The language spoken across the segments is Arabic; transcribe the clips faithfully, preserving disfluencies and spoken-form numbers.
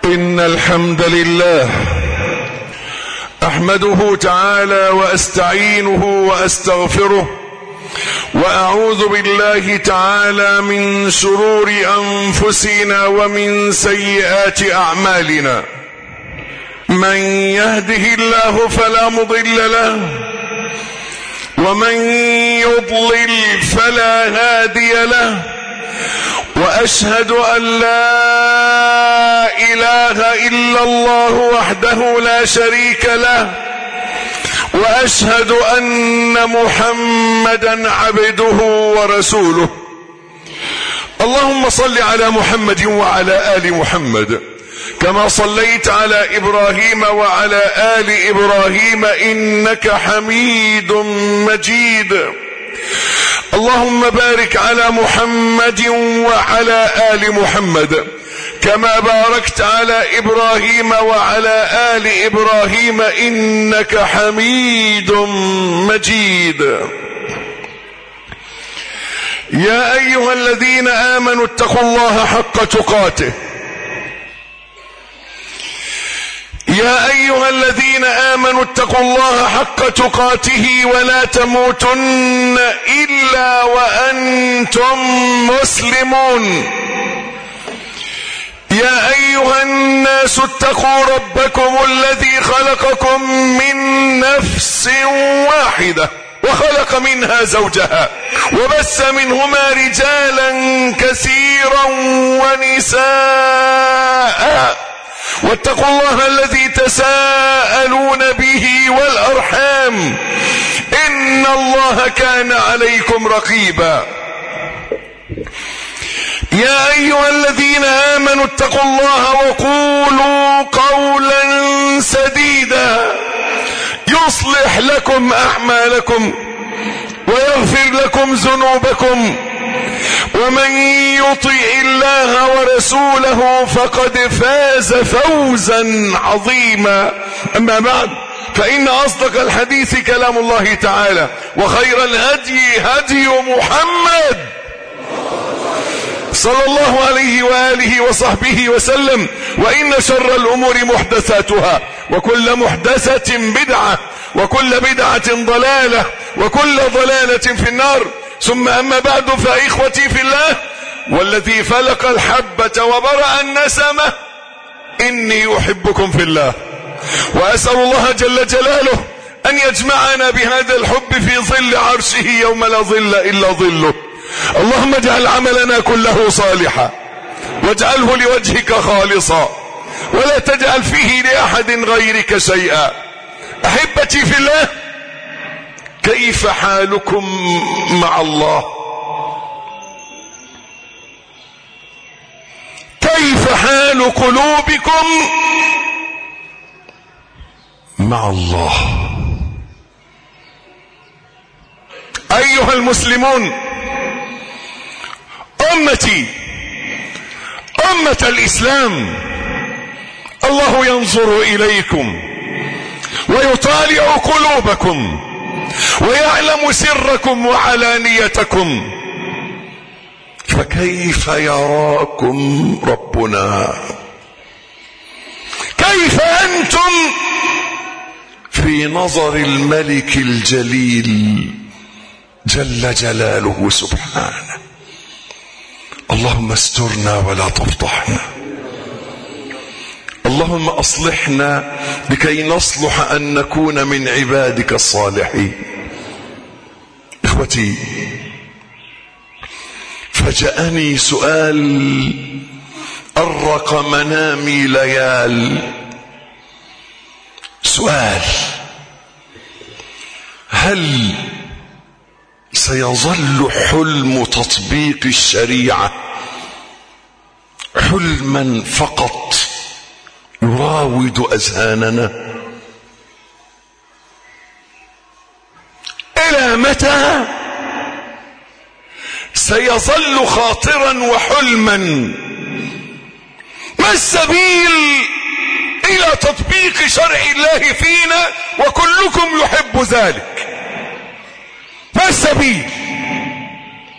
إن الحمد لله أحمده تعالى وأستعينه وأستغفره، وأعوذ بالله تعالى من شرور أنفسنا ومن سيئات أعمالنا. من يهده الله فلا مضل له، ومن يضلل فلا هادي له، وأشهد أن لا إله إلا الله وحده لا شريك له، وأشهد أن محمدا عبده ورسوله. اللهم صل على محمد وعلى آل محمد كما صليت على إبراهيم وعلى آل إبراهيم إنك حميد مجيد. اللهم بارك على محمد وعلى آل محمد كما باركت على إبراهيم وعلى آل إبراهيم إنك حميد مجيد. يا أيها الذين آمنوا اتقوا الله حق تقاته يا أيها الذين آمنوا اتقوا الله حق تقاته ولا تموتن إلا وأنتم مسلمون. يا أيها الناس اتقوا ربكم الذي خلقكم من نفس واحدة وخلق منها زوجها وبث منهما رجالا كثيرا ونساء، واتقوا الله الذي تساءلون به والأرحام إن الله كان عليكم رقيبا. يا أيها الذين آمنوا اتقوا الله وقولوا قولا سديدا يصلح لكم أعمالكم ويغفر لكم ذنوبكم، ومن يطع الله ورسوله فقد فاز فوزا عظيما. أما بعد، فإن أصدق الحديث كلام الله تعالى، وخير الهدي هدي محمد صلى الله عليه وآله وصحبه وسلم، وإن شر الأمور محدثاتها، وكل محدثة بدعة، وكل بدعة ضلالة، وكل ضلالة في النار. ثم أما بعد، فإخوتي في الله والذي فلق الحبة وبرأ النسمة، إني أحبكم في الله، وأسأل الله جل جلاله أن يجمعنا بهذا الحب في ظل عرشه يوم لا ظل إلا ظله. اللهم اجعل عملنا كله صالحا، واجعله لوجهك خالصا، ولا تجعل فيه لأحد غيرك شيئا. أحبتي في الله، كيف حالكم مع الله؟ كيف حال قلوبكم مع الله؟ أيها المسلمون، أمتي، أمة الإسلام، الله ينظر إليكم ويطالع قلوبكم ويعلم سركم وعلانيتكم، فكيف يراكم ربنا؟ كيف أنتم في نظر الملك الجليل جل جلاله سبحانه؟ اللهم استرنا ولا تفضحنا، اللهم أصلحنا لكي نصلح أن نكون من عبادك الصالحين. إخوتي، فجأني سؤال أرق منامي ليال. سؤال: هل سيظل حلم تطبيق الشريعة حلما فقط يراود أذهاننا؟ إلى متى سيظل خاطرا وحلما؟ ما السبيل إلى تطبيق شرع الله فينا وكلكم يحب ذلك؟ ما السبيل؟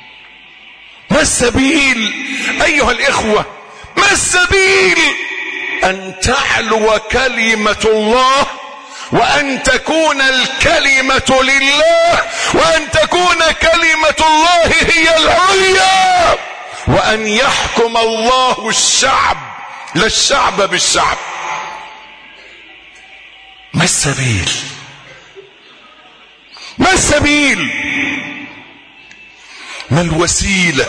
ما السبيل أيها الإخوة؟ ما السبيل أن تعلو كلمة الله، وأن تكون الكلمة لله، وأن تكون كلمة الله هي العليا، وأن يحكم الله الشعب لا الشعب بالشعب. ما السبيل؟ ما السبيل؟ ما الوسيلة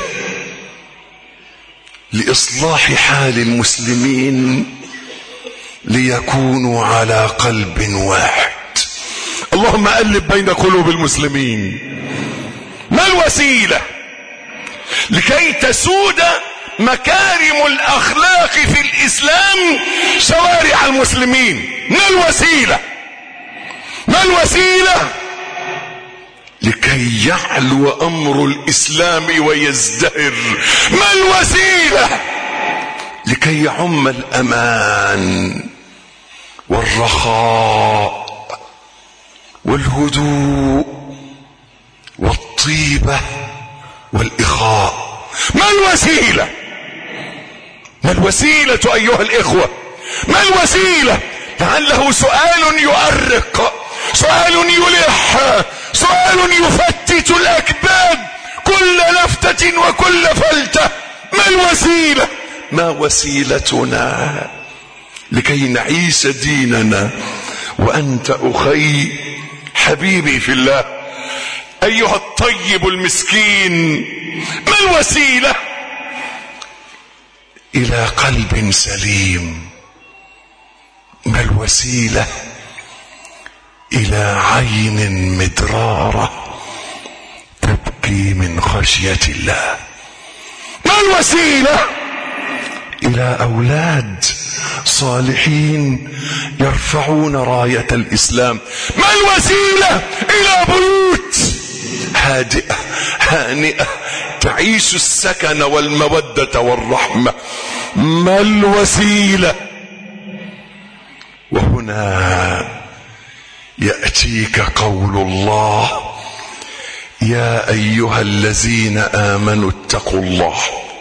لإصلاح حال المسلمين ليكونوا على قلب واحد؟ اللهم ألف بين قلوب المسلمين. ما الوسيلة لكي تسود مكارم الأخلاق في الإسلام شوارع المسلمين؟ ما الوسيلة؟ ما الوسيلة لكي يعلو أمر الإسلام ويزدهر؟ ما الوسيلة لكي يعم الأمان والرخاء والهدوء والطيبة والإخاء؟ ما الوسيلة؟ ما الوسيلة أيها الإخوة؟ ما الوسيلة؟ لعله سؤال يؤرق، سؤال يلح، سؤال يفتت الأكباد كل لفتة وكل فلتة. ما الوسيلة؟ ما وسيلتنا لكي نعيش ديننا؟ وأنت أخي حبيبي في الله أيها الطيب المسكين، ما الوسيلة إلى قلب سليم؟ ما الوسيلة إلى عين مدرارة تبكي من خشية الله؟ ما الوسيلة إلى أولاد صالحين يرفعون راية الإسلام؟ ما الوسيلة إلى بيوت هادئة هانئة تعيش السكن والمودة والرحمة؟ ما الوسيلة؟ وهنا يأتيك قول الله: يا أيها الذين آمنوا اتقوا الله.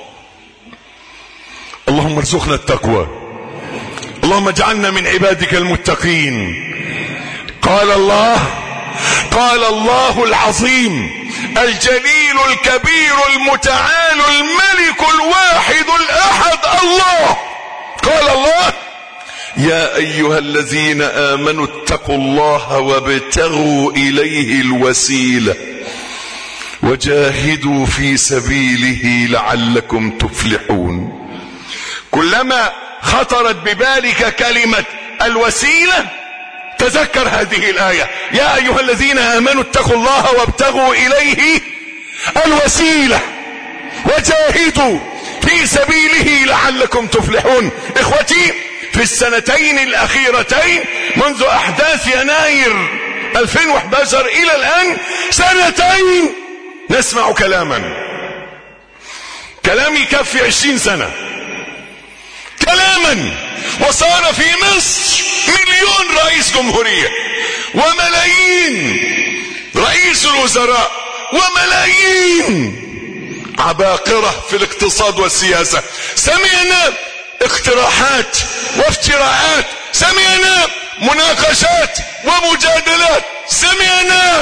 اللهم ارزقنا التقوى، اللهم اجعلنا من عبادك المتقين. قال الله قال الله العظيم الجليل الكبير المتعال الملك الواحد الأحد الله، قال الله: يا أيها الذين آمنوا اتقوا الله وابتغوا إليه الوسيلة وجاهدوا في سبيله لعلكم تفلحون. كلما خطرت ببالك كلمة الوسيلة تذكر هذه الآية: يا أيها الذين آمنوا اتقوا الله وابتغوا إليه الوسيلة وجاهدوا في سبيله لعلكم تفلحون. إخوتي، في السنتين الأخيرتين منذ أحداث يناير ألفين وأحد عشر إلى الآن سنتين نسمع كلاما، كلام يكفي عشرين سنة، كلاما. وصار في مصر مليون رئيس جمهورية وملايين رئيس الوزراء وملايين عباقرة في الاقتصاد والسياسة. سمعنا اقتراحات وافتراءات، سمعنا مناقشات ومجادلات، سمعنا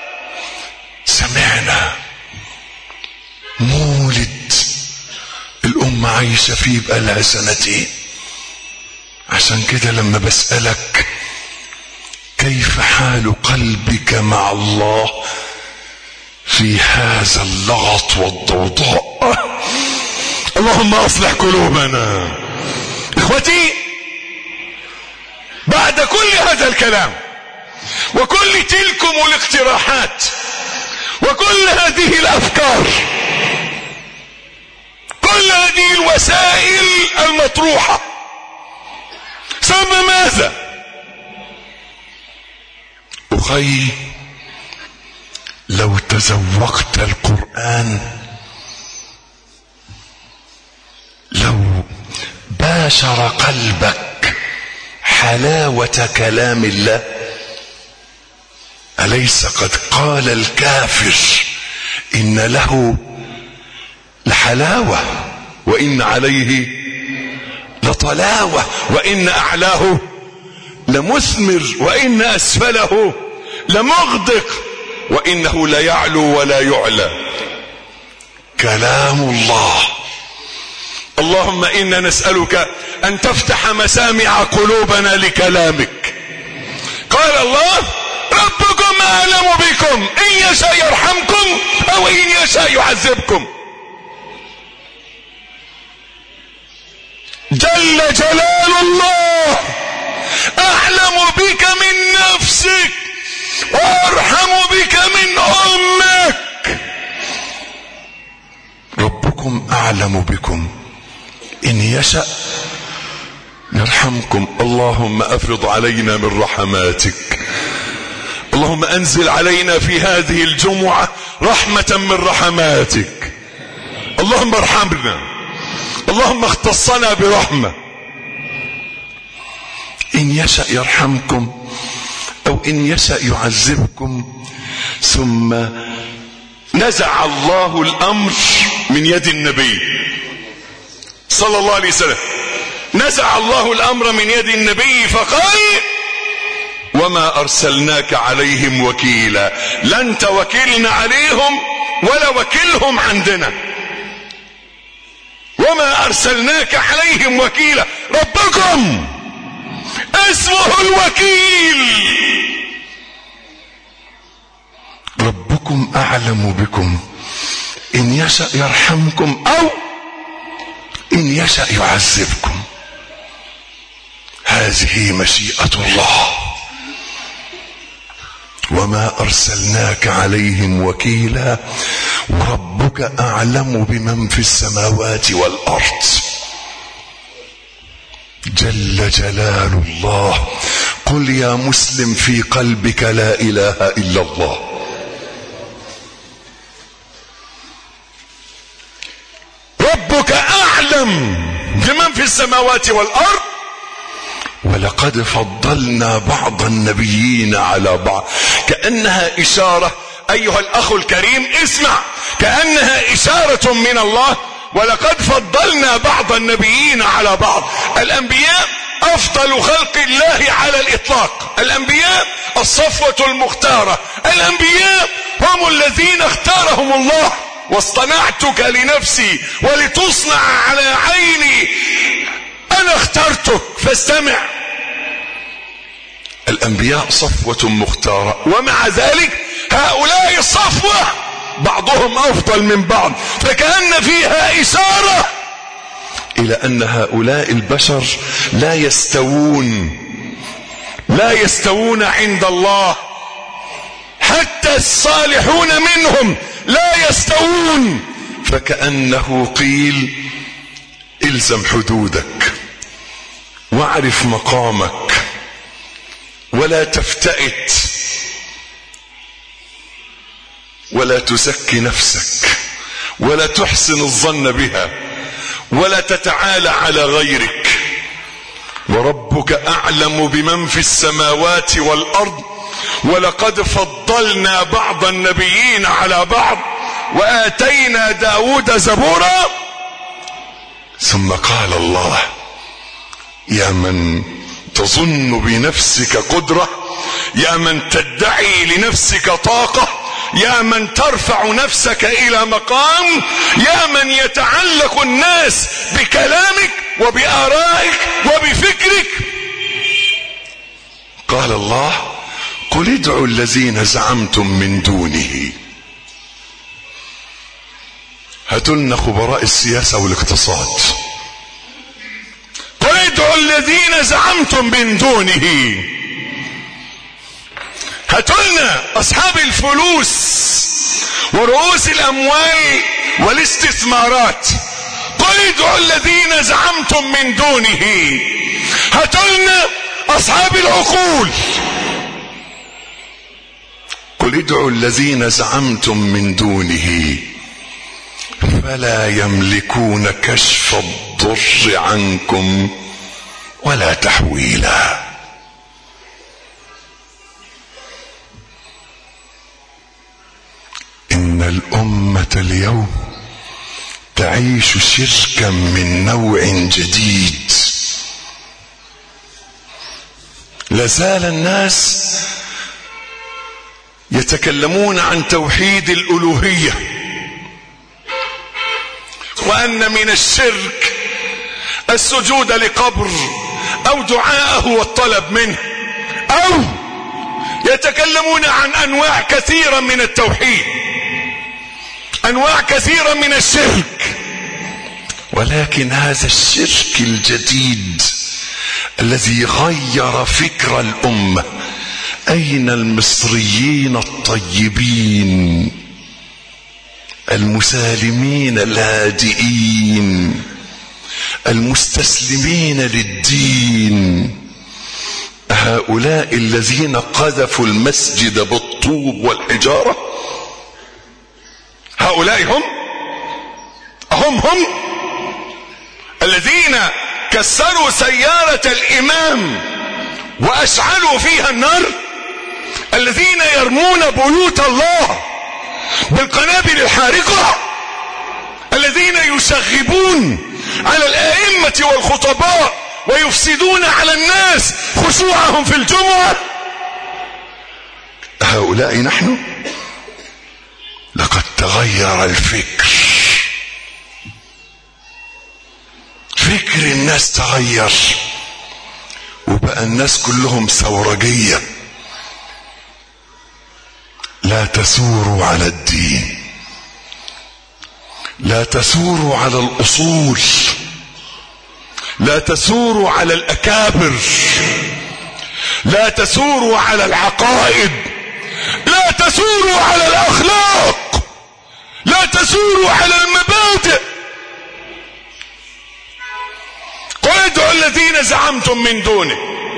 سمعنا مولد الأمة عايشة فيه بقالها سنتين. عشان كده لما بسألك كيف حال قلبك مع الله في هذا اللغط والضوضاء، اللهم اصلح قلوبنا. اخوتي، بعد كل هذا الكلام وكل تلكم الاقتراحات وكل هذه الافكار، كل هذه الوسائل المطروحة، ثم ماذا؟ أخي، لو تذوقت القرآن، لو باشر قلبك حلاوة كلام الله، أليس قد قال الكافر إن له لحلاوة وإن عليه لطلاوة وإن أعلاه لمثمر وإن أسفله لمغدق وإنه ليعلو ولا يعلى. كلام الله. اللهم إنا نسألك أن تفتح مسامع قلوبنا لكلامك. قال الله ربكم أعلم بكم إن يشاء يرحمكم أو إن يشاء يعذبكم. جل جلال الله أعلم بك من نفسك وأرحم بك من أمك. ربكم أعلم بكم إن يشاء يرحمكم. اللهم أفرض علينا من رحماتك. اللهم أنزل علينا في هذه الجمعة رحمة من رحماتك. اللهم ارحمنا. اللهم اختصنا برحمة. إن يشاء يرحمكم أو إن يشاء يعذبكم. ثم نزع الله الأمر من يد النبي صلى الله عليه وسلم. نزع الله الأمر من يد النبي فقال وما أرسلناك عليهم وكيلا. لا أنت وكيلنا عليهم ولا وكيلهم عندنا. وما أرسلناك عليهم وكيلا. ربكم اسمه الوكيل. ربكم أعلم بكم إن يشاء يرحمكم أو إن يشاء يعذبكم. هذه مشيئة الله. وما أرسلناك عليهم وكيلا وربك أعلم بمن في السماوات والأرض. جل جلال الله. قل يا مسلم في قلبك لا إله إلا الله. ربك أعلم بمن في السماوات والأرض ولقد فضلنا بعض النبيين على بعض. كأنها إشارة. أيها الأخ الكريم اسمع. كأنها إشارة من الله. ولقد فضلنا بعض النبيين على بعض. الأنبياء أفضل خلق الله على الإطلاق. الأنبياء الصفوة المختارة. الأنبياء هم الذين اختارهم الله. واصطنعتك لنفسي ولتصنع على عيني. أنا اخترتك فاستمع. الأنبياء صفوة مختارة ومع ذلك هؤلاء الصفوة بعضهم أفضل من بعض. فكأن فيها إشارة إلى أن هؤلاء البشر لا يستوون لا يستوون عند الله. حتى الصالحون منهم لا يستوون. فكأنه قيل الزم حدودك واعرف مقامك ولا تفتئت ولا تزكي نفسك ولا تحسن الظن بها ولا تتعالى على غيرك. وربك أعلم بمن في السماوات والأرض ولقد فضلنا بعض النبيين على بعض وآتينا داود زبورا. ثم قال الله يا من تظن بنفسك قدرة، يا من تدعي لنفسك طاقة، يا من ترفع نفسك إلى مقام، يا من يتعلق الناس بكلامك وبآرائك وبفكرك. قال الله قل ادعوا الذين زعمتم من دونه. هاتوا لنا خبراء السياسة والاقتصاد. قل ادعوا الذين زعمتم من دونه. هاتوا لنا أصحاب الفلوس ورؤوس الأموال والاستثمارات. قل ادعوا الذين زعمتم من دونه. هاتوا لنا أصحاب العقول. قل ادعوا الذين زعمتم من دونه فلا يملكون كشف الضر عنكم ولا تحويلا. إن الأمة اليوم تعيش شركا من نوع جديد. لازال الناس يتكلمون عن توحيد الألوهية، وأن من الشرك السجود لقبر أو دعاءه والطلب منه، أو يتكلمون عن أنواع كثيرة من التوحيد، أنواع كثيرة من الشرك. ولكن هذا الشرك الجديد الذي غير فكر الأمة، أين المصريين الطيبين المسالمين الهادئين المستسلمين للدين؟ هؤلاء الذين قذفوا المسجد بالطوب والحجارة، هؤلاء هم هم هم الذين كسروا سيارة الإمام وأشعلوا فيها النار، الذين يرمون بيوت الله بالقنابل الحارقة، الذين يشغبون على الآئمة والخطباء ويفسدون على الناس خشوعهم في الجمعة. هؤلاء نحن. لقد تغير الفكر، فكر الناس تغير، وبقى الناس كلهم ثورجية. لا تثوروا على الدين، لا تثوروا على الأصول، لا تثوروا على الأكابر، لا تثوروا على العقائد، لا تثوروا على الأخلاق، لا تثوروا على المبادئ. قل ادعوا الذين زعمتم من دونه،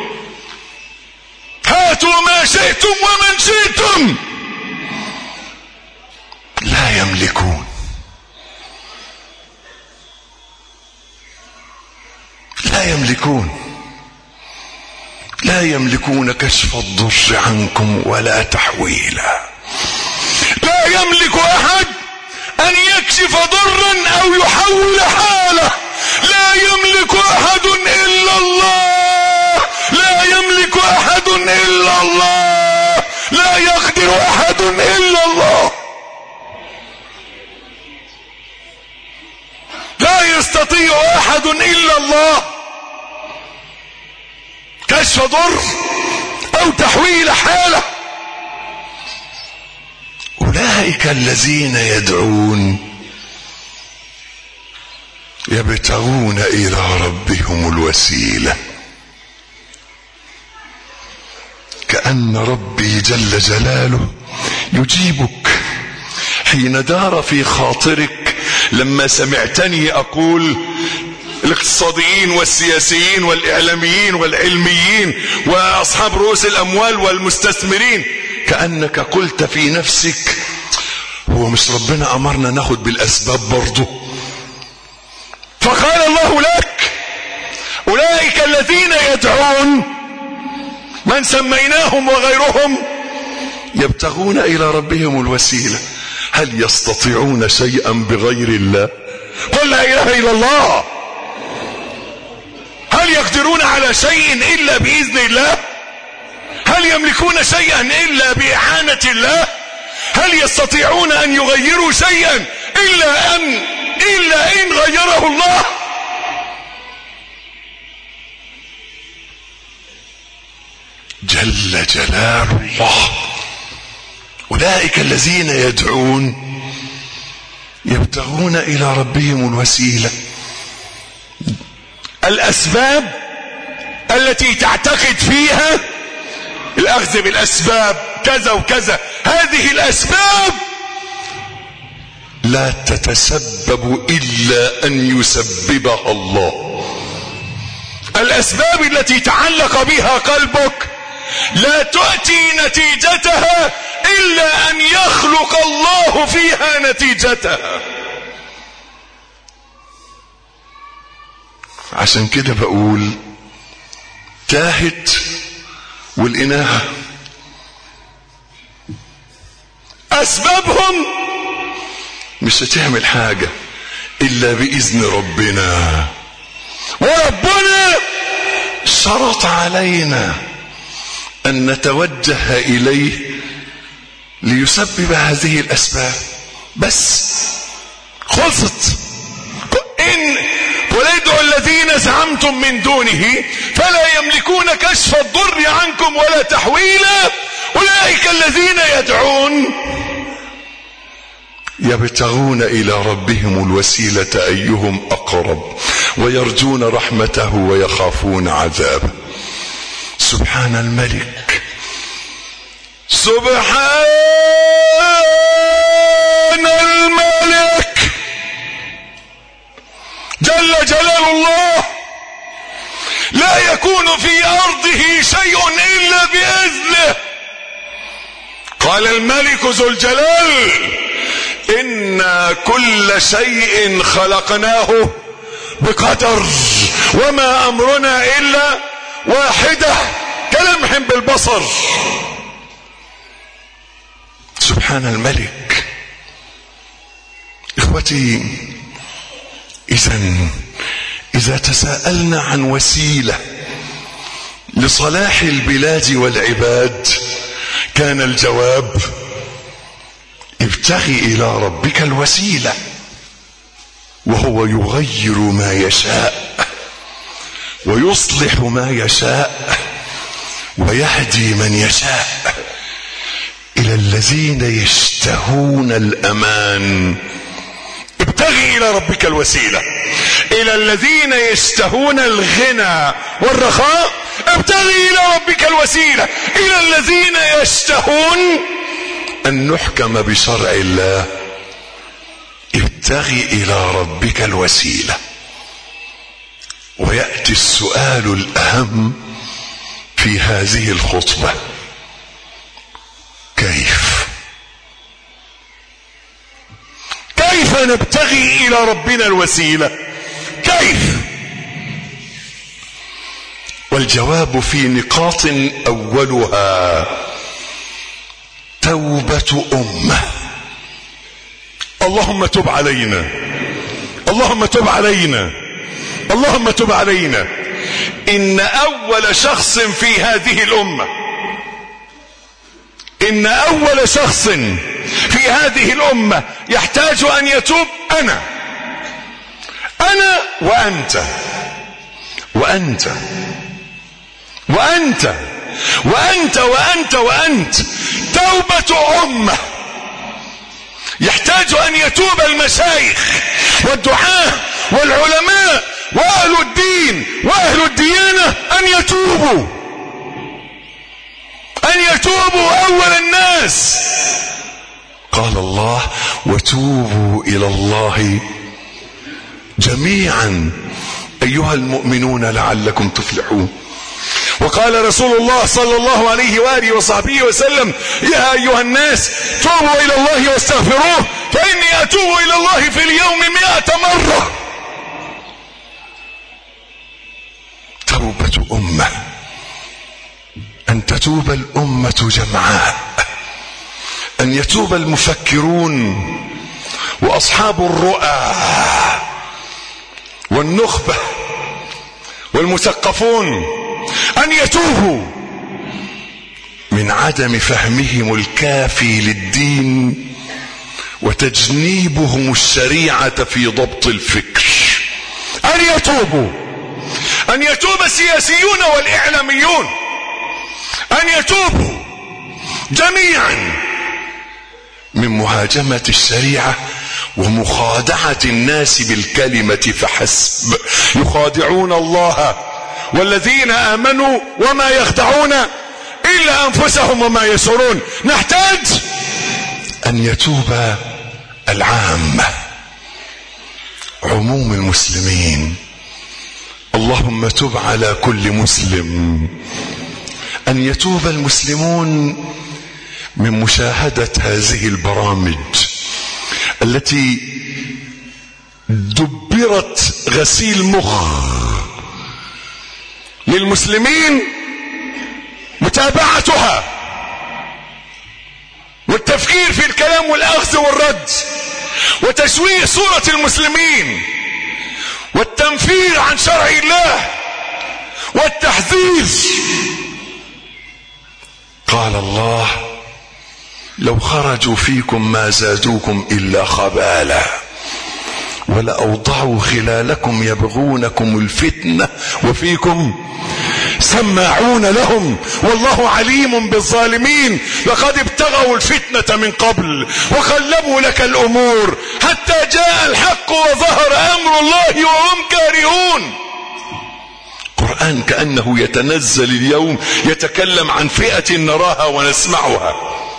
هاتوا ما شئتم ومن شئتم، لا يملكون، لا يملكون لا يملكون كشف الضر عنكم ولا تحويلا. لا يملك أحد أن يكشف ضرا أو يحول حاله، لا يملك أحد إلا الله، لا يملك أحد إلا الله، لا يقدر أحد إلا الله، لا يستطيع أحد إلا الله كشف ضر أو تحويل حالة. أولئك الذين يدعون يبتغون إلى ربهم الوسيلة، كأن ربي جل جلاله يجيبك حين دار في خاطرك لما سمعتني أقول الاقتصاديين والسياسيين والإعلاميين والعلميين وأصحاب رؤوس الأموال والمستثمرين، كأنك قلت في نفسك هو مش ربنا أمرنا ناخد بالأسباب برضه؟ فقال الله لك أولئك الذين يدعون من سميناهم وغيرهم يبتغون إلى ربهم الوسيلة، هل يستطيعون شيئا بغير الله؟ قل لا إله إلا الله. هل يقدرون على شيء إلا بإذن الله؟ هل يملكون شيئا إلا بإعانة الله؟ هل يستطيعون أن يغيروا شيئا إلا أن إلا إن غيره الله؟ جل جلال الله. أولئك الذين يدعون يبتغون إلى ربهم الوسيلة. الأسباب التي تعتقد فيها الأخذ بالأسباب كذا وكذا، هذه الأسباب لا تتسبب إلا أن يسببها الله. الأسباب التي تعلق بها قلبك لا تؤتي نتيجتها إلا أن يخلق الله فيها نتيجتها. عشان كده بقول تاهت والإناهة أسبابهم مش هتعمل حاجة إلا بإذن ربنا، وربنا شرط علينا أن نتوجه إليه ليسبب هذه الأسباب بس. خلصت. إن قل ادعوا الذين زعمتم من دونه فلا يملكون كشف الضر عنكم ولا تحويلا أولئك الذين يدعون يبتغون إلى ربهم الوسيلة أيهم أقرب ويرجون رحمته ويخافون عذابه. سبحان الملك، سبحان الملك جل جلال الله، لا يكون في أرضه شيء إلا بإذنه. قال الملك ذو الجلال: إنا كل شيء خلقناه بقدر وما أمرنا إلا واحدة كلمح بالبصر. سبحان الملك. إخوتي، إذن إذا تساءلنا عن وسيلة لصلاح البلاد والعباد كان الجواب: ابتغي إلى ربك الوسيلة، وهو يغير ما يشاء ويصلح ما يشاء ويهدي من يشاء إلى الذين يشتهون الأمان. ابتغي إلى ربك الوسيلة إلى الذين يشتهون الغنى والرخاء. ابتغي إلى ربك الوسيلة إلى الذين يشتهون أن نحكم بشرع الله. ابتغي إلى ربك الوسيلة. ويأتي السؤال الأهم في هذه الخطبة: كيف كيف نبتغي إلى ربنا الوسيلة؟ كيف؟ والجواب في نقاط، أولها توبة أمة. اللهم تب علينا، اللهم تب علينا، اللهم تب علينا. إن أول شخص في هذه الأمة إن أول شخص في هذه الأمة يحتاج أن يتوب أنا أنا وأنت وأنت وأنت وأنت وأنت وأنت توبة أمة. يحتاج أن يتوب المشايخ والدعاة والعلماء وأهل الدين وأهل الديانة، أن يتوبوا أن يتوبوا أول الناس. قال الله: وتوبوا إلى الله جميعا أيها المؤمنون لعلكم تفلحون. وقال رسول الله صلى الله عليه وآله وصحبه وسلم: يا أيها الناس توبوا إلى الله واستغفروه فإني أتوب إلى الله في اليوم مئة مرة. توبة أمة، أن تتوب الأمة جمعاء، أن يتوب المفكرون وأصحاب الرؤى والنخبة والمثقفون، أن يتوبوا من عدم فهمهم الكافي للدين وتجنيبهم الشريعة في ضبط الفكر. أن يتوبوا أن يتوب السياسيون والإعلاميون، أن يتوبوا جميعا من مهاجمة الشريعة ومخادعة الناس بالكلمة فحسب. يخادعون الله والذين آمنوا وما يخدعون إلا أنفسهم وما يشعرون. نحتاج أن يتوب العامة، عموم المسلمين. اللهم تب على كل مسلم. أن يتوب المسلمون من مشاهدة هذه البرامج التي دبرت غسيل مخ للمسلمين، متابعتها والتفكير في الكلام والأخذ والرد وتشويه صورة المسلمين والتنفير عن شرع الله والتحذير قال الله لو خرجوا فيكم ما زادوكم إلا خبالا ولأوضعوا خلالكم يبغونكم الفتنة وفيكم سماعون لهم والله عليم بالظالمين. لقد ابتغوا الفتنة من قبل وقلبوا لك الأمور حتى جاء الحق وظهر أمر الله وهم كارهون. القرآن كأنه يتنزل اليوم يتكلم عن فئة نراها ونسمعها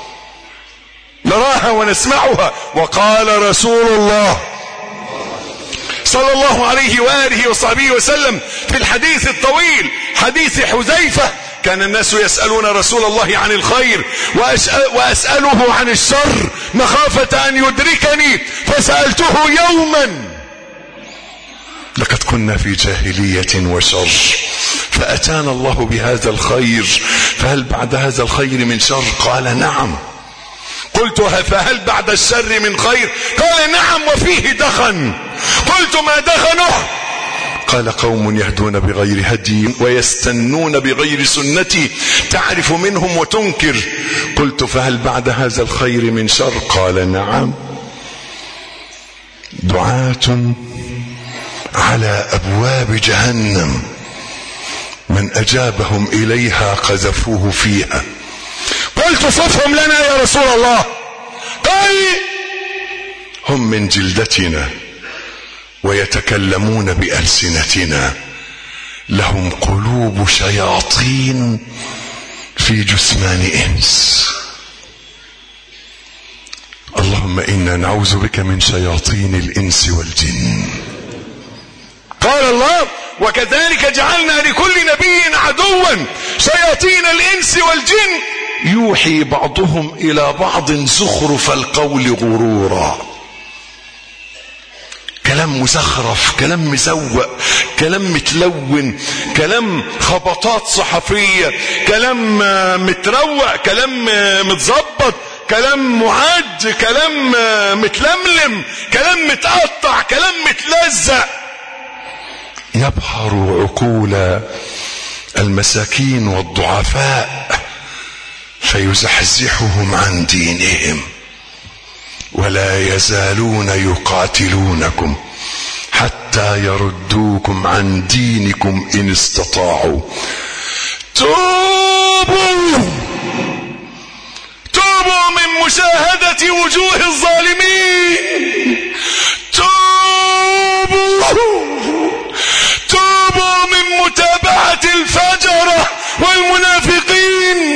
نراها ونسمعها. وقال رسول الله صلى الله عليه وآله وصحبه وسلم في الحديث الطويل حديث حذيفة: كان الناس يسألون رسول الله عن الخير وأسأله عن الشر مخافة أن يدركني فسألته يوما لقد كنا في جاهلية وشر فأتانا الله بهذا الخير فهل بعد هذا الخير من شر؟ قال نعم. قلت فهل بعد الشر من خير؟ قال نعم وفيه دخن. قلت ما دخنه؟ قال قوم يهدون بغير هدي ويستنون بغير سنتي تعرف منهم وتنكر. قلت فهل بعد هذا الخير من شر؟ قال نعم. دعاة على أبواب جهنم من أجابهم إليها قذفوه فيها. قلت صفهم لنا يا رسول الله. قال هم من جلدتنا ويتكلمون بألسنتنا لهم قلوب شياطين في جثمان إنس. اللهم إنا نعوذ بك من شياطين الإنس والجن. قال الله وكذلك جعلنا لكل نبي عدوا شياطين الإنس والجن يوحي بعضهم إلى بعض زخرف القول غرورا. كلام مزخرف، كلام مزوق، كلام متلون، كلام خبطات صحفية، كلام متروق، كلام متظبط، كلام معد، كلام متلملم، كلام متقطع، كلام متلزق يبحر عقول المساكين والضعفاء فيزحزحهم عن دينهم ولا يزالون يقاتلونكم حتى يردوكم عن دينكم إن استطاعوا. توبوا توبوا من مشاهدة وجوه الظالمين. توبوا توبوا من متابعة الفجرة والمنافقين.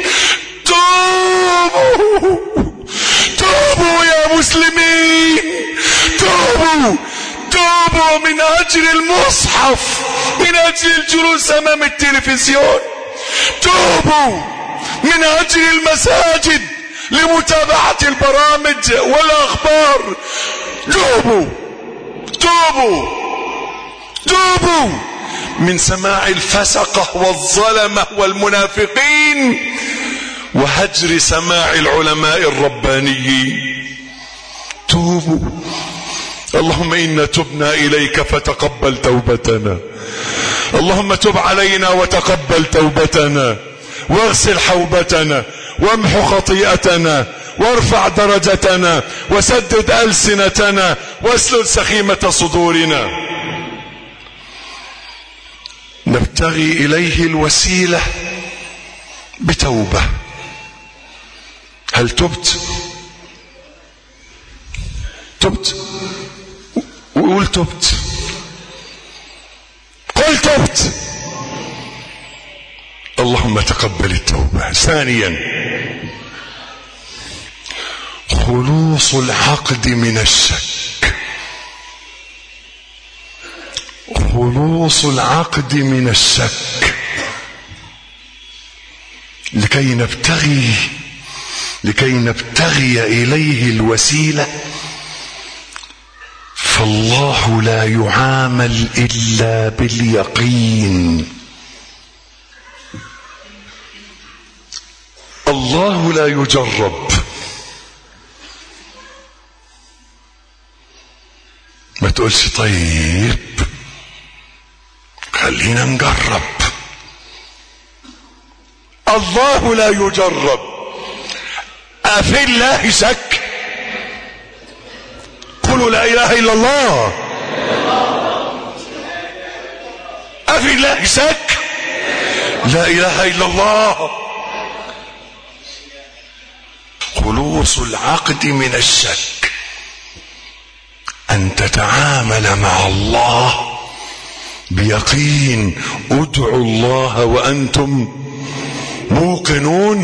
توبوا توبوا يا مسلمين. توبوا توبوا من أجل المصحف، من أجل الجلوس أمام التلفزيون. توبوا من أجل المساجد لمتابعة البرامج والأخبار. توبوا توبوا توبوا من سماع الفسقة والظلمة والمنافقين وهجر سماع العلماء الربانيين. توبوا. اللهم إنا تبنا إليك فتقبل توبتنا. اللهم تب علينا وتقبل توبتنا واغسل حوبتنا وامحو خطيئتنا وارفع درجتنا وسدد ألسنتنا واسلل سخيمة صدورنا. نبتغي إليه الوسيلة بتوبة. هل تبت؟ تبت وقول تبت. قل تبت. اللهم تقبل التوبة. ثانيا خلوص العقد من الشك. خلوص العقد من الشك لكي نبتغي لكي نبتغي إليه الوسيلة. فالله لا يعامل إلا باليقين. الله لا يجرب. ما تقولش طيب خلينا نجرب. الله لا يجرب. أفي الله شك؟ قولوا لا إله إلا الله. أفي الله شك؟ لا إله إلا الله. خلوص العقد من الشك أن تتعامل مع الله بيقين. ادعوا الله وأنتم موقنون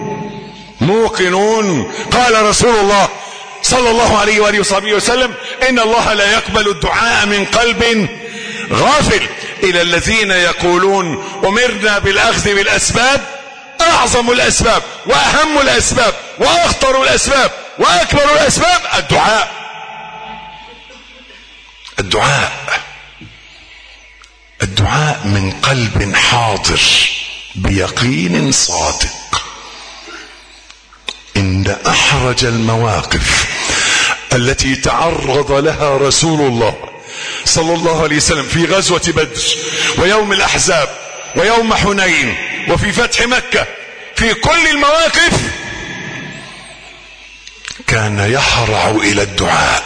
موقنون. قال رسول الله صلى الله عليه وآله وصحبه وسلم: إن الله لا يقبل الدعاء من قلب غافل. إلى الذين يقولون أمرنا بالأخذ بالأسباب، أعظم الأسباب وأهم الأسباب وأخطر الأسباب وأكبر الأسباب الدعاء. الدعاء الدعاء من قلب حاضر بيقين صادق. إن أحرج المواقف التي تعرض لها رسول الله صلى الله عليه وسلم في غزوة بدر ويوم الأحزاب ويوم حنين وفي فتح مكة، في كل المواقف كان يحرع إلى الدعاء.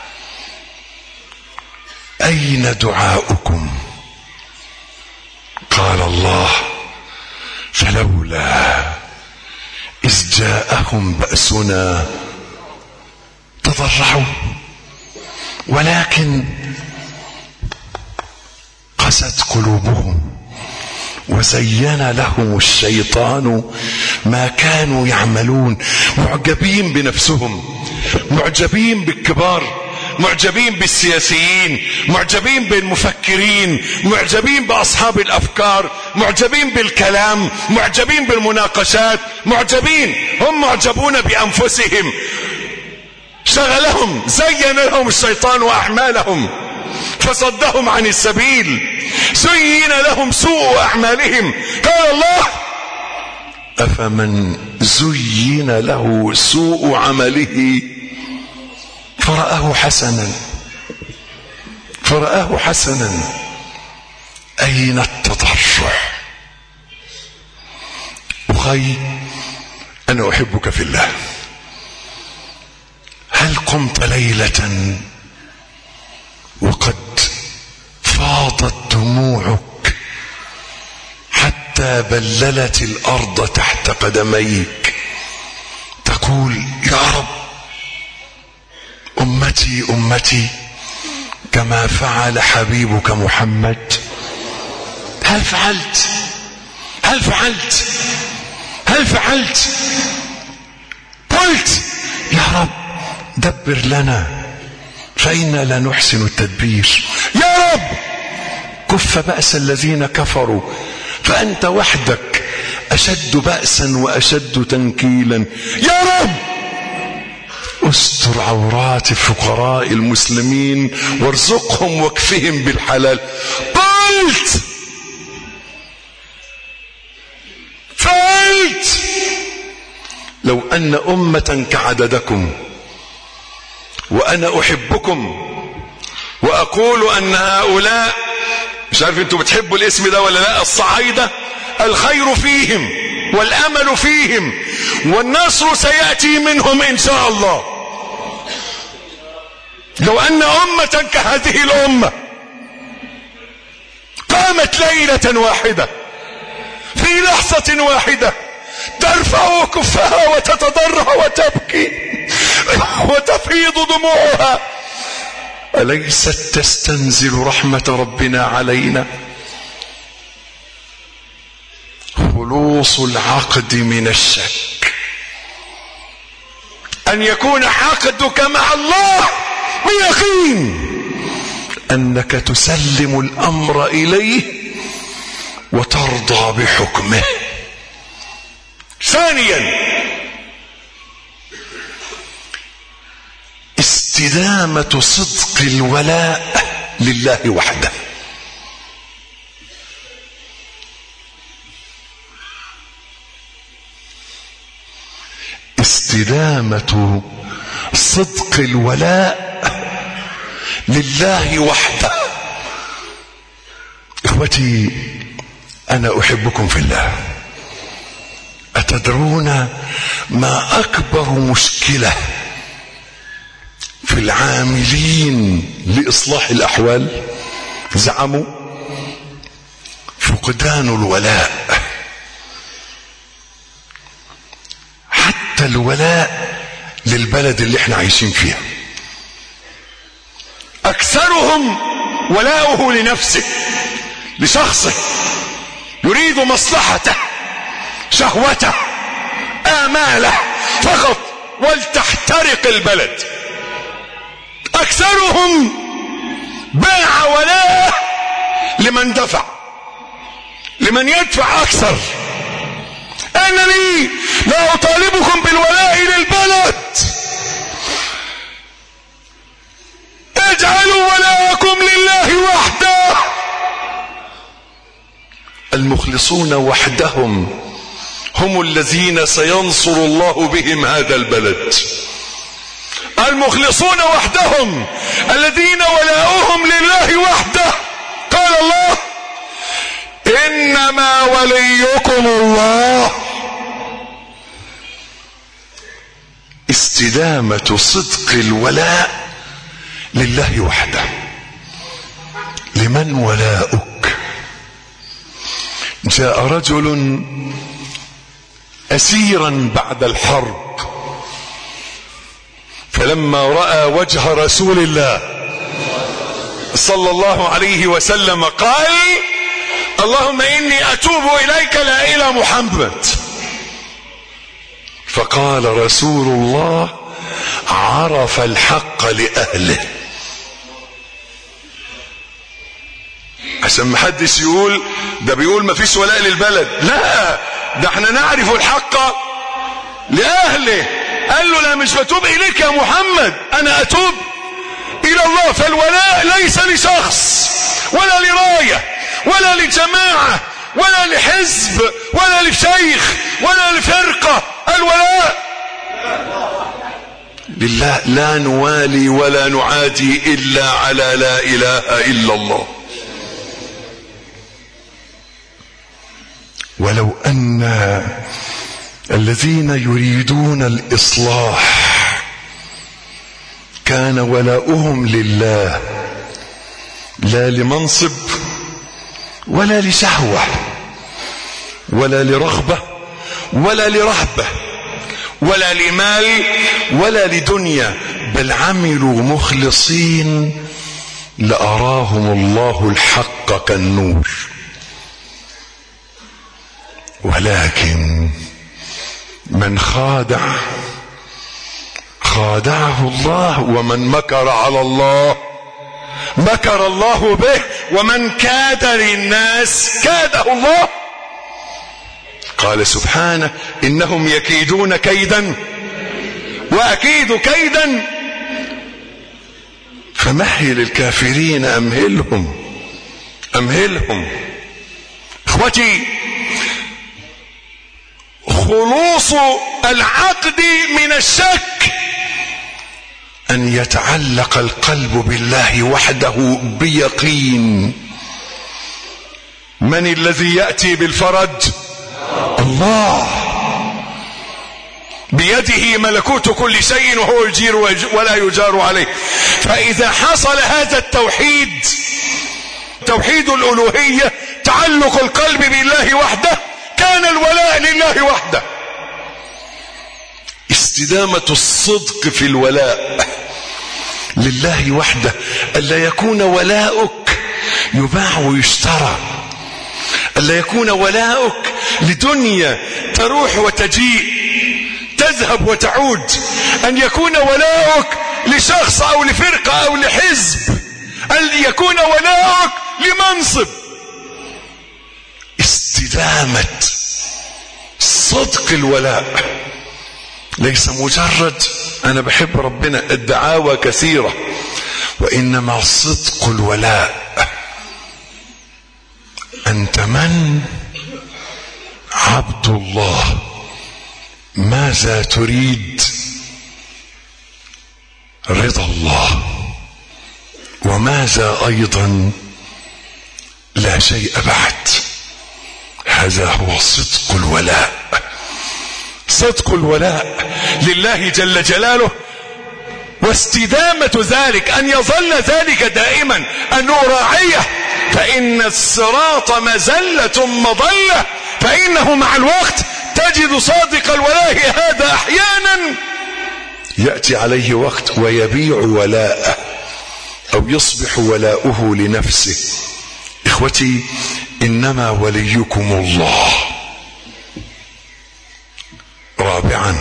أين دعاؤكم؟ قال الله: فلولا إذ جاءهم بأسنا تضرعوا ولكن قست قلوبهم وزين لهم الشيطان ما كانوا يعملون. معجبين بنفسهم، معجبين بالكبار، معجبين بالسياسيين، معجبين بالمفكرين، معجبين بأصحاب الأفكار، معجبين بالكلام، معجبين بالمناقشات، معجبين. هم معجبون بأنفسهم. شغلهم، زين لهم الشيطان أعمالهم فصدهم عن السبيل، زين لهم سوء أعمالهم. قال الله: أفمن زين له سوء عمله فرآه حسنا فرآه حسنا أين التضرع؟ أخي، أنا أحبك في الله. هل قمت ليلة وقد فاضت دموعك حتى بللت الأرض تحت قدميك تقول: يا رب، أمتي أمتي كما فعل حبيبك محمد؟ هل فعلت هل فعلت هل فعلت قلت: يا رب دبر لنا فإنا لا نحسن التدبير. يا رب كف بأس الذين كفروا فأنت وحدك أشد بأسا وأشد تنكيلا. يا رب استر عورات فقراء المسلمين وارزقهم واكفهم بالحلال. قلت فعلت. لو أن أمة كعددكم وأنا أحبكم وأقول أن هؤلاء، مش عارف انتوا بتحبوا الاسم ده ولا لا، الصعايدة الخير فيهم والأمل فيهم والنصر سيأتي منهم إن شاء الله. لو أن أمة كهذه الأمة قامت ليلة واحدة في لحظة واحدة ترفع كفها وتتضرع وتبكي وتفيض دموعها، أليست تستنزل رحمة ربنا علينا؟ خلوص العقد من الشك، أن يكون عقدك مع الله بيقين أنك تسلم الأمر إليه وترضى بحكمه. ثانيا، استدامة صدق الولاء لله وحده. استدامة صدق الولاء لله وحده. اخوتي، انا احبكم في الله. أتدرون ما أكبر مشكلة في العاملين لإصلاح الأحوال؟ زعموا فقدان الولاء. حتى الولاء للبلد اللي احنا عايشين فيها، أكثرهم ولاؤه لنفسه، لشخصه، يريد مصلحته، شهوته، آماله فقط، ولتحترق البلد. أكثرهم باع ولاءه لمن دفع، لمن يدفع أكثر. أنني لا أطالبكم بالولاء للبلد، اجعلوا ولاءكم لله وحده. المخلصون وحدهم هم الذين سينصر الله بهم هذا البلد. المخلصون وحدهم الذين ولاؤهم لله وحده. قال الله: إنما وليكم الله. استدامة صدق الولاء لله وحده. لمن ولاؤك؟ جاء رجل أسيرا بعد الحرب، فلما رأى وجه رسول الله صلى الله عليه وسلم قال: اللهم إني أتوب إليك لا إلى محمد. فقال رسول الله: عرف الحق لأهله. عشان ما حدش يقول ده بيقول ما فيش ولاء للبلد، لا، ده احنا نعرف الحق لأهله. قال له: لا، مش بتوب إليك يا محمد، أنا أتوب إلى الله. فالولاء ليس لشخص ولا لراية ولا لجماعة ولا لحزب ولا لشيخ ولا لفرقة. الولاء لله. لا نوالي ولا نعادي إلا على لا إله إلا الله. ولو أن الذين يريدون الإصلاح كان ولاؤهم لله، لا لمنصب ولا لشهوة ولا لرغبة ولا لرهبة ولا لمال ولا لدنيا، بل عملوا مخلصين، لأراهم الله الحق كالنور. ولكن من خادع خادعه الله، ومن مكر على الله مكر الله به، ومن كاد للناس كاده الله. قال سبحانه: إنهم يكيدون كيدا وأكيد كيدا فمهل الكافرين أمهلهم أمهلهم. اخوتي، خلوص العقد من الشك أن يتعلق القلب بالله وحده بيقين. من الذي يأتي بالفرج؟ الله. بيده ملكوت كل شيء وهو يجير ولا يجار عليه. فإذا حصل هذا التوحيد، توحيد الألوهية، تعلق القلب بالله وحده، كان الولاء لله وحده. استدامة الصدق في الولاء لله وحده، ألا يكون ولاؤك يباع ويشترى، ألا يكون ولاؤك لدنيا تروح وتجيء، تذهب وتعود، أن يكون ولاؤك لشخص أو لفرقة أو لحزب، أن يكون ولاؤك لمنصب. استدامة صدق الولاء ليس مجرد أنا بحب ربنا، الدعاوى كثيرة، وإنما صدق الولاء. أنت من؟ عبد الله. ماذا تريد؟ رضا الله. وماذا أيضا؟ لا شيء بعد. هذا هو صدق الولاء. صدق الولاء لله جل جلاله، واستدامة ذلك، أن يظل ذلك دائما، أن أراعيه، فإن الصراط مزلة مضلة، فإنه مع الوقت تجد صادق الولاء هذا أحيانا يأتي عليه وقت ويبيع ولاءه أو يصبح ولاؤه لنفسه. إخوتي، إنما وليكم الله. رابعا،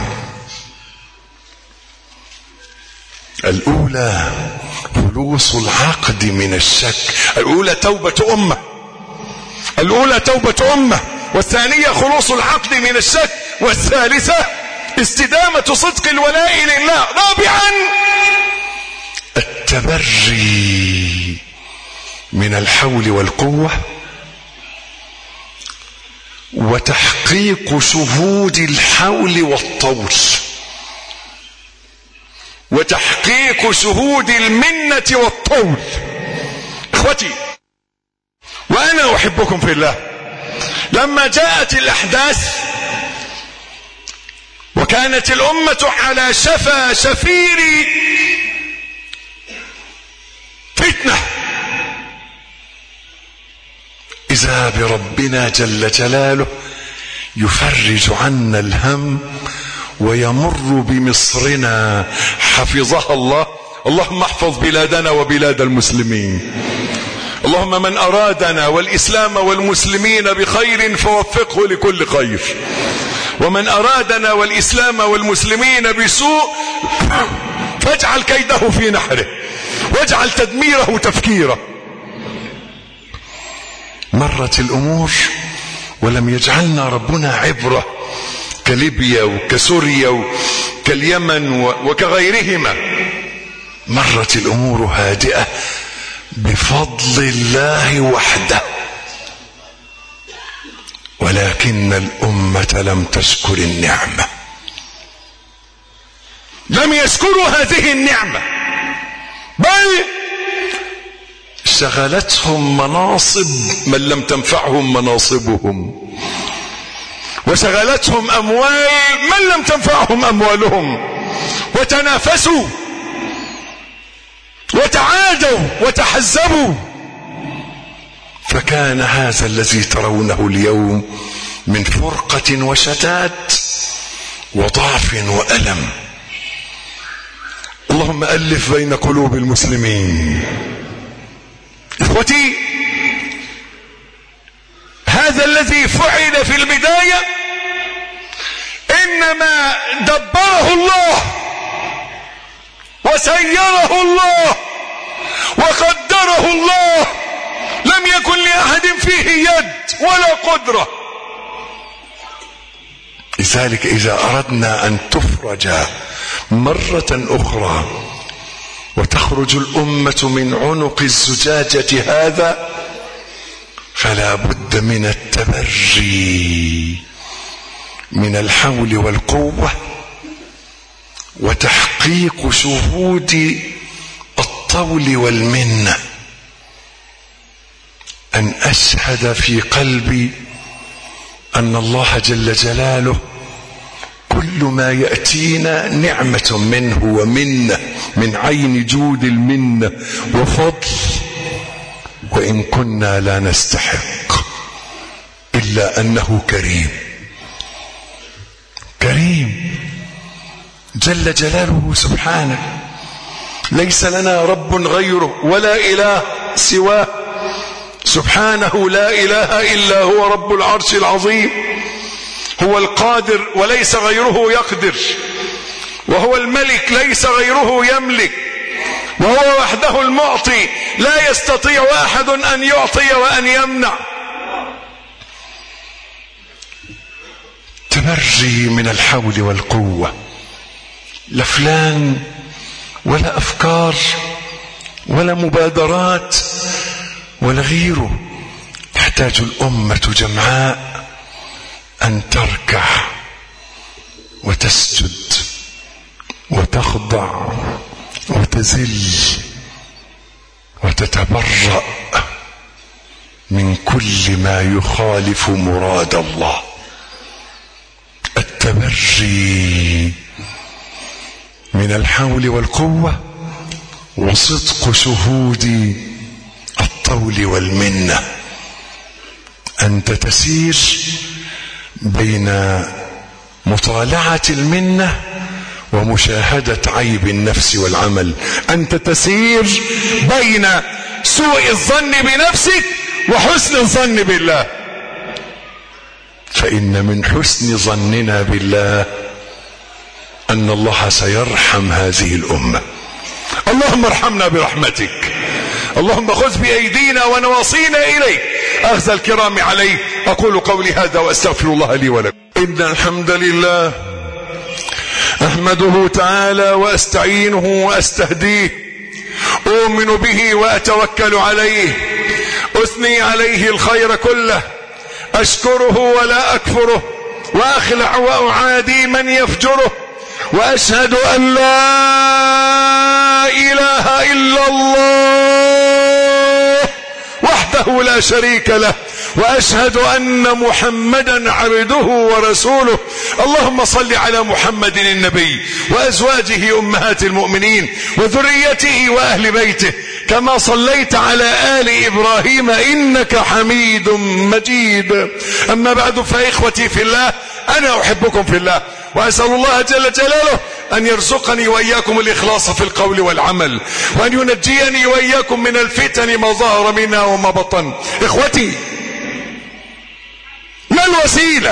الأولى خلوص العقد من الشك. الأولى توبة أمة، الأولى توبة أمة، والثانية خلوص العقد من الشك، والثالثة استدامة صدق الولاء لله. رابعا، التبري من الحول والقوة، وتحقيق شهود الحول والطول، وتحقيق شهود المنة والطول. اخوتي، وانا احبكم في الله، لما جاءت الاحداث وكانت الامة على شفا شفير فتنة، إذا بربنا جل جلاله يفرج عنا الهم ويمر بمصرنا حفظها الله. اللهم احفظ بلادنا وبلاد المسلمين. اللهم من أرادنا والإسلام والمسلمين بخير فوفقه لكل خير، ومن أرادنا والإسلام والمسلمين بسوء فاجعل كيده في نحره، واجعل تدميره تفكيره. مرت الأمور ولم يجعلنا ربنا عبرة كليبيا وكسوريا وكاليمن وكغيرهما. مرت الأمور هادئة بفضل الله وحده، ولكن الأمة لم تشكر النعمة، لم يشكروا هذه النعمة، بل شغلتهم مناصب من لم تنفعهم مناصبهم، وشغلتهم أموال من لم تنفعهم أموالهم، وتنافسوا وتعادوا وتحزبوا، فكان هذا الذي ترونه اليوم من فرقة وشتات وضعف وألم. اللهم ألف بين قلوب المسلمين. إخوتي، هذا الذي فعل في البداية إنما دبره الله وسيره الله وقدره الله، لم يكن لأحد فيه يد ولا قدرة. لذلك إذا أردنا أن تفرج مرة أخرى وتخرج الأمة من عنق الزجاجة هذا، فلا بد من التبري من الحول والقوة، وتحقيق شهود الطول والمنة. أن أشهد في قلبي أن الله جل جلاله كل ما يأتينا نعمة منه ومنة، من عين جود المنة وفضل، وإن كنا لا نستحق، إلا أنه كريم كريم جل جلاله سبحانه. ليس لنا رب غيره ولا إله سواه سبحانه، لا إله إلا هو رب العرش العظيم. هو القادر وليس غيره يقدر، وهو الملك ليس غيره يملك، وهو وحده المعطي، لا يستطيع أحد أن يعطي وأن يمنع. تبري من الحول والقوة، لا فلان ولا أفكار ولا مبادرات ولا غيره. تحتاج الأمة جمعاء أن تركع وتسجد وتخضع وتذل وتتبرأ من كل ما يخالف مراد الله. التبري سري من الحول والقوة وصدق شهود الطول والمنة. أنت تسير بين مطالعة المنة ومشاهدة عيب النفس والعمل. أنت تسير بين سوء الظن بنفسك وحسن الظن بالله، فإن من حسن ظننا بالله أن الله سيرحم هذه الأمة. اللهم ارحمنا برحمتك، اللهم خذ بأيدينا ونواصينا إليك أخذ الكرام عليه. أقول قولي هذا وأستغفر الله لي ولكم. إن الحمد لله أحمده تعالى وأستعينه وأستهديه، أؤمن به وأتوكل عليه، أثني عليه الخير كله، أشكره ولا أكفره، وأخلع وأعادي من يفجره، وأشهد أن لا إله إلا الله وحده لا شريك له، وأشهد أن محمدا عبده ورسوله. اللهم صل على محمد النبي وأزواجه أمهات المؤمنين وذريته وأهل بيته كما صليت على آل إبراهيم إنك حميد مجيد. أما بعد، فإخوتي في الله، أنا أحبكم في الله، وأسأل الله جل جلاله أن يرزقني وإياكم الإخلاص في القول والعمل، وأن ينجيني وإياكم من الفتن ما ظهر منها وما بطن. إخوتي، ما الوسيلة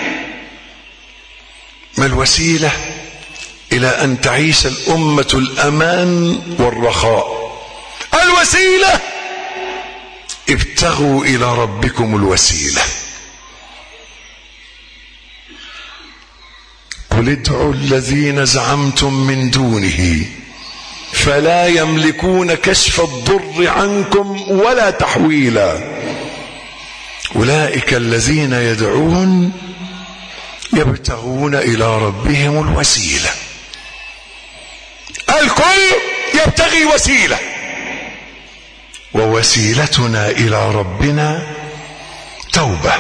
ما الوسيلة إلى أن تعيش الأمة الأمان والرخاء؟ الوسيلة ابتغوا إلى ربكم الوسيلة. قل ادعوا الذين زعمتم من دونه فلا يملكون كشف الضر عنكم ولا تحويلا، أولئك الذين يدعون يبتغون إلى ربهم الوسيلة. الكل يبتغي وسيلة، ووسيلتنا إلى ربنا توبة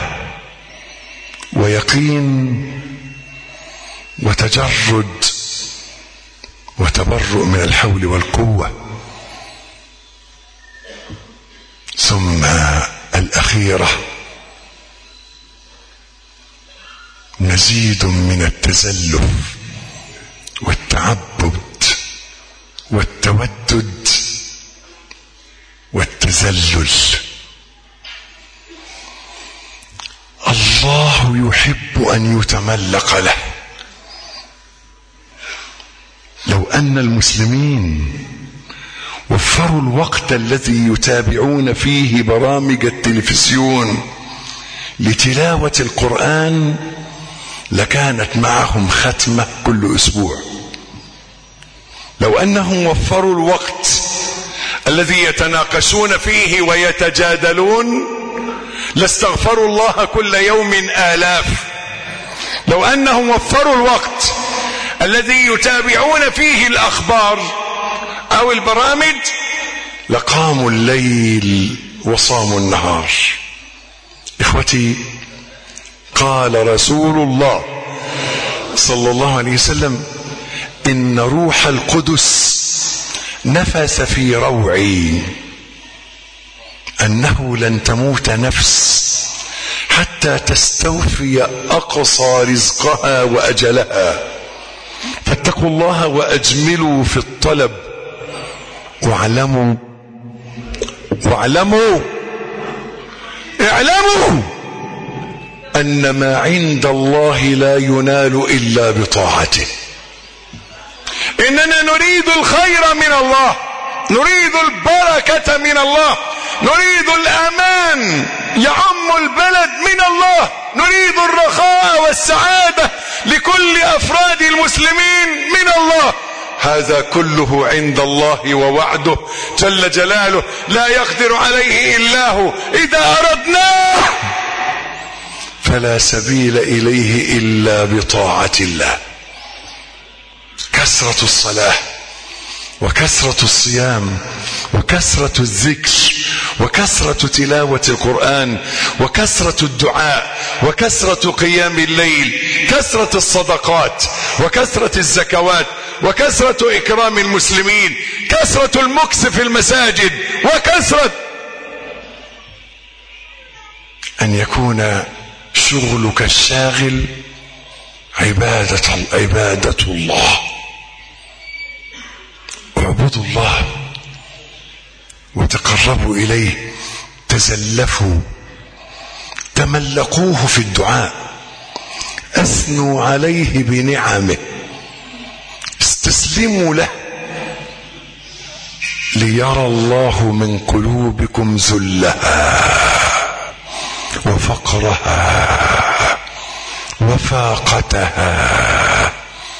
ويقين وتجرد وتبرؤ من الحول والقوة. ثم الأخيرة مزيد من التزلف والتعبد والتودد والتذلل. الله يحب أن يتملق له. لو أن المسلمين وفروا الوقت الذي يتابعون فيه برامج التلفزيون لتلاوة القرآن لكانت معهم ختمة كل أسبوع. لو أنهم وفروا الوقت الذي يتناقشون فيه ويتجادلون لاستغفروا الله كل يوم آلاف. لو أنهم وفروا الوقت الذي يتابعون فيه الأخبار أو البرامج لقاموا الليل وصاموا النهار. إخوتي، قال رسول الله صلى الله عليه وسلم: إن روح القدس نفث في روعي أنه لن تموت نفس حتى تستوفي أقصى رزقها وأجلها، فاتقوا الله وأجملوا في الطلب، واعلموا واعلموا اعلموا أن ما عند الله لا ينال إلا بطاعته. إننا نريد الخير من الله، نريد البركة من الله، نريد الأمان يعم البلد من الله، نريد الرخاء والسعادة لكل أفراد المسلمين من الله. هذا كله عند الله ووعده جل جلاله لا يقدر عليه إلا هو. إذا أردناه فلا سبيل إليه إلا بطاعة الله. كثرة الصلاة وكثرة الصيام وكثرة الذكر وكثرة تلاوة القرآن وكثرة الدعاء وكثرة قيام الليل، كثرة الصدقات وكثرة الزكوات وكثرة إكرام المسلمين، كثرة المكث في المساجد، وكثرة أن يكون شغلك الشاغل عبادة عبادة الله. اعبدوا الله وتقربوا إليه، تزلفوا، تملقوه في الدعاء، أثنوا عليه بنعمه، استسلموا له، ليرى الله من قلوبكم ذلها وفقرها وفاقتها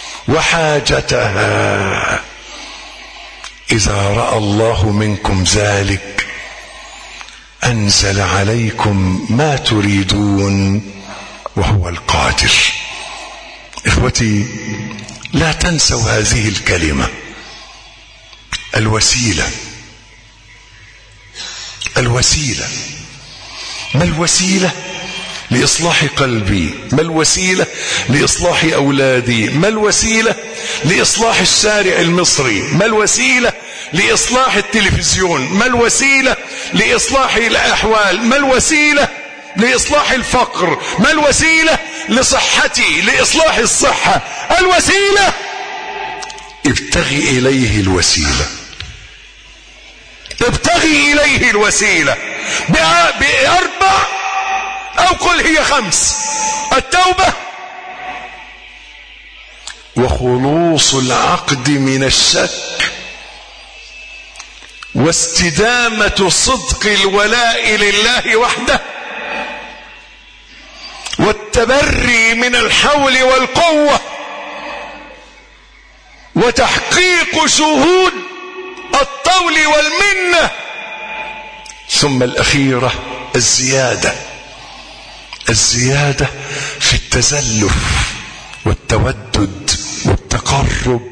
وحاجتها. إذا رأى الله منكم ذلك أنزل عليكم ما تريدون وهو القادر. إخوتي، لا تنسوا هذه الكلمة، الوسيلة. الوسيلة ما الوسيلة لإصلاح قلبي؟ ما الوسيلة لإصلاح أولادي؟ ما الوسيلة لإصلاح الشارع المصري؟ ما الوسيلة لإصلاح التلفزيون؟ ما الوسيلة لإصلاح الأحوال؟ ما الوسيلة لإصلاح الفقر؟ ما الوسيلة لصحتي، لإصلاح الصحة؟ الوسيلة ابتغي إليه الوسيلة، ابتغي إليه الوسيلة بأربع أو قل هي خمس: التوبة، وخلوص العقد من الشك، واستدامة صدق الولاء لله وحده، والتبري من الحول والقوة، وتحقيق شهود الطول والمنة. ثم الأخيرة الزيادة، الزيادة في التزلف والتودد والتقرب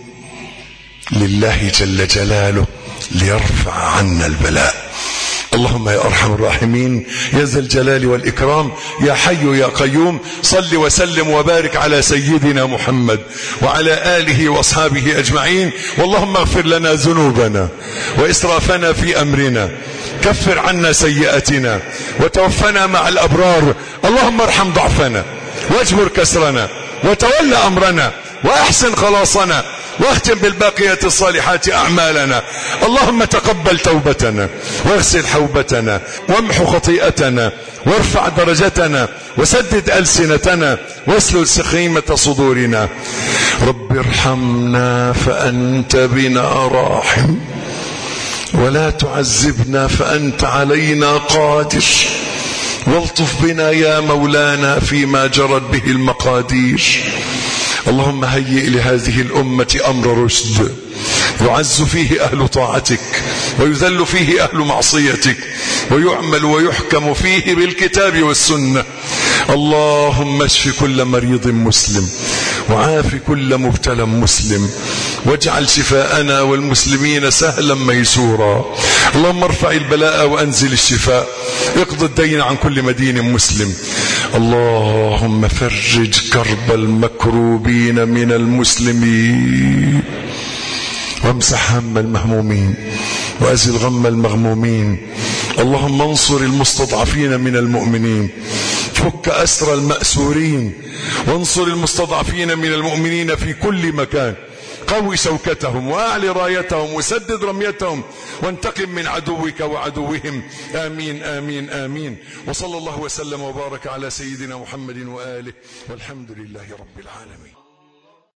لله جل جلاله ليرفع عنا البلاء. اللهم يا أرحم الراحمين، يا ذا الجلال والإكرام، يا حي يا قيوم، صل وسلم وبارك على سيدنا محمد وعلى آله وأصحابه أجمعين. واللهم اغفر لنا ذنوبنا وإسرافنا في أمرنا، كفر عنا سيئاتنا، وتوفنا مع الأبرار. اللهم ارحم ضعفنا واجبر كسرنا وتولى أمرنا وأحسن خلاصنا، واختم بالباقيات الصالحات أعمالنا. اللهم تقبل توبتنا واغسل حوبتنا وامحو خطيئتنا وارفع درجتنا وسدد ألسنتنا واسلل سخيمة صدورنا. رب ارحمنا فأنت بنا راحم، ولا تعذبنا فأنت علينا قادر، والطف بنا يا مولانا فيما جرت به المقادير. اللهم هيئ لهذه الأمة أمر رشد، يعز فيه أهل طاعتك ويذل فيه أهل معصيتك، ويعمل ويحكم فيه بالكتاب والسنة. اللهم اشف كل مريض مسلم، وعاف كل مبتلى مسلم، واجعل شفاءنا والمسلمين سهلا ميسورا. اللهم ارفع البلاء وأنزل الشفاء، اقض الدين عن كل مدين مسلم. اللهم فرج كرب المكروبين من المسلمين، وامسح هم المهمومين، وأزل غم المغمومين. اللهم انصر المستضعفين من المؤمنين، فك أسر المأسورين، وانصر المستضعفين من المؤمنين في كل مكان. قوي شوكتهم وأعلي رايتهم وسدد رميتهم، وانتقم من عدوك وعدوهم. آمين آمين آمين. وصلى الله وسلم وبارك على سيدنا محمد وآله، والحمد لله رب العالمين.